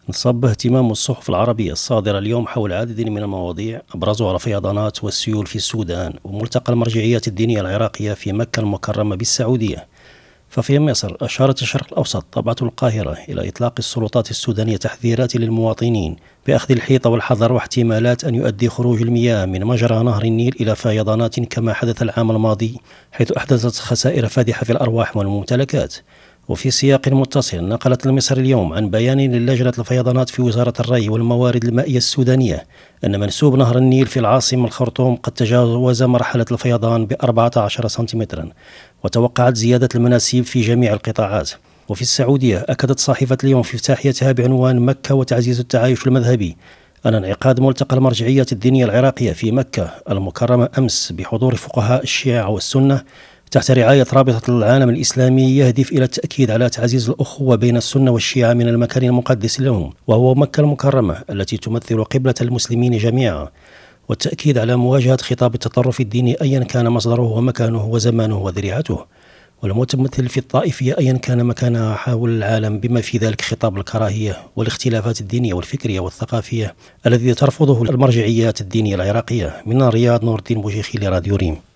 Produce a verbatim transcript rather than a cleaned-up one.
انصب اهتمام الصحف العربية الصادرة اليوم حول عدد من المواضيع أبرزها الفيضانات والسيول في السودان وملتقى المرجعيات الدينية العراقية في مكة المكرمة بالسعودية. ففي مصر أشارت الشرق الأوسط طبعة القاهرة إلى إطلاق السلطات السودانية تحذيرات للمواطنين بأخذ الحيطة والحذر واحتمالات أن يؤدي خروج المياه من مجرى نهر النيل إلى فيضانات كما حدث العام الماضي، حيث أحدثت خسائر فادحة في الأرواح والممتلكات. وفي سياق متصل نقلت المصري اليوم عن بيان للجنة الفيضانات في وزارة الري والموارد المائية السودانية أن منسوب نهر النيل في العاصمة الخرطوم قد تجاوز مرحلة الفيضان بأربعة عشر سنتيمترا، وتوقعت زيادة المناسيب في جميع القطاعات. وفي السعودية أكدت صحيفة اليوم في افتتاحيتها بعنوان مكة وتعزيز التعايش المذهبي أن انعقاد ملتقى المرجعيات الدينية العراقية في مكة المكرمة أمس بحضور فقهاء الشيعة والسنة تحت رعاية رابطة العالم الإسلامي يهدف إلى التأكيد على تعزيز الأخوة بين السنة والشيعة من المكان المقدس لهم وهو مكة المكرمة التي تمثل قبلة المسلمين جميعا، والتأكيد على مواجهة خطاب التطرف الديني أيا كان مصدره ومكانه وزمانه وذريعته، والمتمثل في الطائفية أيا كان مكانها حول العالم بما في ذلك خطاب الكراهية والاختلافات الدينية والفكرية والثقافية الذي ترفضه المرجعيات الدينية العراقية. من الرياض، نور الدين بوشيخي لراديو ريم.